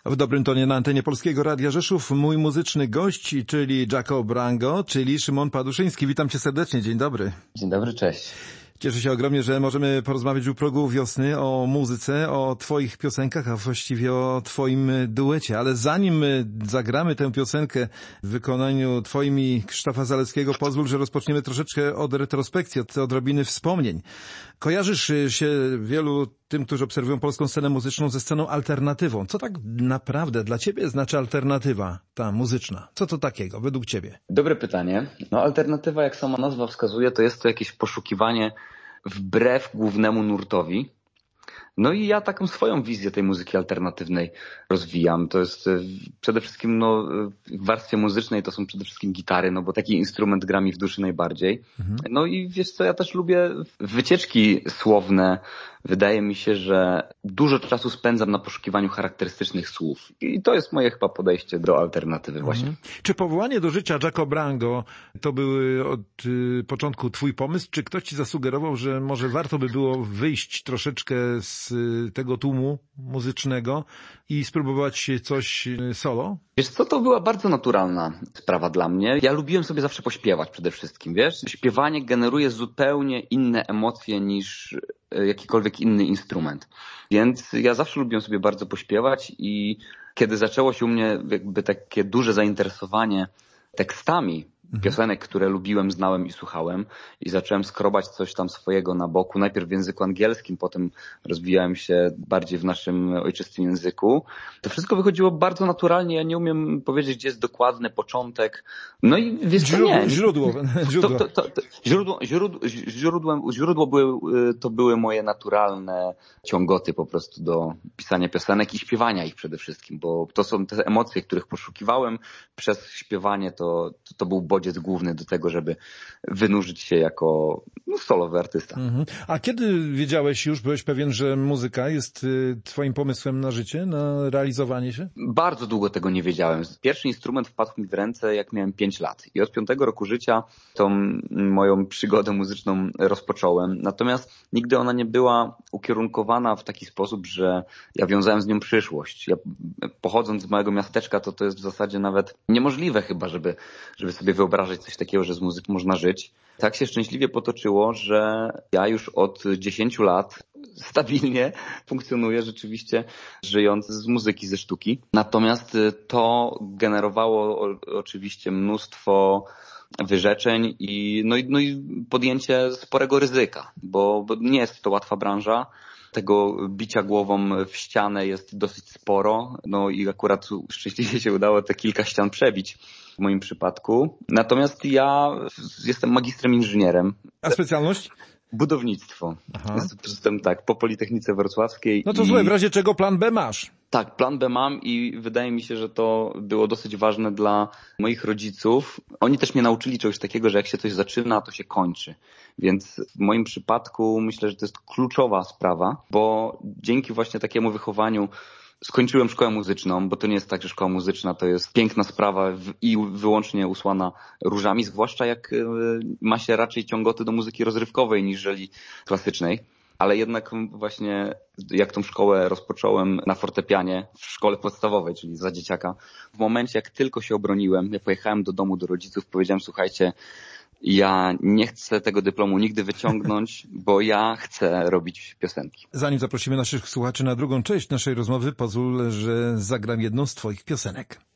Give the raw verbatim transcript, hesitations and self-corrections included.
W dobrym tonie na antenie Polskiego Radia Rzeszów mój muzyczny gość, czyli Jaco Brango, czyli Szymon Paduszyński. Witam cię serdecznie, dzień dobry. Dzień dobry, cześć. Cieszę się ogromnie, że możemy porozmawiać u progu wiosny o muzyce, o twoich piosenkach, a właściwie o twoim duecie. Ale zanim zagramy tę piosenkę w wykonaniu twoim i Krzysztofa Zaleskiego, pozwól, że rozpoczniemy troszeczkę od retrospekcji, od odrobiny wspomnień. Kojarzysz się wielu tym, którzy obserwują polską scenę muzyczną, ze sceną alternatywą. Co tak naprawdę dla ciebie znaczy alternatywa, ta muzyczna? Co to takiego według ciebie? Dobre pytanie. No alternatywa, jak sama nazwa wskazuje, to jest to jakieś poszukiwanie wbrew głównemu nurtowi. No i ja taką swoją wizję tej muzyki alternatywnej rozwijam. To jest przede wszystkim, no, w warstwie muzycznej to są przede wszystkim gitary, no bo taki instrument gra mi w duszy najbardziej. Mhm. No i wiesz co, ja też lubię wycieczki słowne. Wydaje mi się, że dużo czasu spędzam na poszukiwaniu charakterystycznych słów. I to jest moje chyba podejście do alternatywy właśnie. Mhm. Czy powołanie do życia Jaco Brango to był od y, początku twój pomysł? Czy ktoś ci zasugerował, że może warto by było wyjść troszeczkę z y, tego tłumu muzycznego i spróbować coś solo? Wiesz co, to była bardzo naturalna sprawa dla mnie. Ja lubiłem sobie zawsze pośpiewać przede wszystkim, wiesz? Śpiewanie generuje zupełnie inne emocje niż jakikolwiek inny instrument. Więc ja zawsze lubiłem sobie bardzo pośpiewać i kiedy zaczęło się u mnie jakby takie duże zainteresowanie tekstami piosenek, które lubiłem, znałem i słuchałem i zacząłem skrobać coś tam swojego na boku, najpierw w języku angielskim, potem rozwijałem się bardziej w naszym ojczystym języku. To wszystko wychodziło bardzo naturalnie, ja nie umiem powiedzieć, gdzie jest dokładny początek. No i wiesz co, nie. Źródło. Źródło. To, to, to, to, źródło, źródło, źródłem, źródło były, to były moje naturalne ciągoty po prostu do pisania piosenek i śpiewania ich przede wszystkim, bo to są te emocje, których poszukiwałem przez śpiewanie, to, to, to był bodziec główny do tego, żeby wynurzyć się jako no, solowy artysta. Mhm. A kiedy wiedziałeś już, byłeś pewien, że muzyka jest y, twoim pomysłem na życie, na realizowanie się? Bardzo długo tego nie wiedziałem. Pierwszy instrument wpadł mi w ręce, jak miałem pięć lat. I od piątego roku życia tą moją przygodę muzyczną rozpocząłem. Natomiast nigdy ona nie była ukierunkowana w taki sposób, że ja wiązałem z nią przyszłość. Ja, pochodząc z małego miasteczka, to to jest w zasadzie nawet niemożliwe chyba, żeby, żeby sobie wyobrażać coś takiego, że z muzyki można żyć. Tak się szczęśliwie potoczyło, że ja już od dziesięciu lat stabilnie funkcjonuję rzeczywiście, żyjąc z muzyki, ze sztuki. Natomiast to generowało oczywiście mnóstwo wyrzeczeń i, no i, no i podjęcie sporego ryzyka, bo, bo nie jest to łatwa branża. Tego bicia głową w ścianę jest dosyć sporo, no i akurat szczęśliwie się udało te kilka ścian przebić w moim przypadku. Natomiast ja jestem magistrem inżynierem. A specjalność? Budownictwo. Jestem tak, po Politechnice Wrocławskiej. No to i... złe, w razie czego plan B masz. Tak, plan B mam i wydaje mi się, że to było dosyć ważne dla moich rodziców. Oni też mnie nauczyli czegoś takiego, że jak się coś zaczyna, to się kończy. Więc w moim przypadku myślę, że to jest kluczowa sprawa, bo dzięki właśnie takiemu wychowaniu skończyłem szkołę muzyczną, bo to nie jest tak, że szkoła muzyczna to jest piękna sprawa i wyłącznie usłana różami, zwłaszcza jak ma się raczej ciągoty do muzyki rozrywkowej niżeli klasycznej. Ale jednak właśnie jak tą szkołę rozpocząłem na fortepianie w szkole podstawowej, czyli za dzieciaka, w momencie jak tylko się obroniłem, ja pojechałem do domu do rodziców, powiedziałem: słuchajcie, ja nie chcę tego dyplomu nigdy wyciągnąć, bo ja chcę robić piosenki. Zanim zaprosimy naszych słuchaczy na drugą część naszej rozmowy, pozwól, że zagram jedną z twoich piosenek.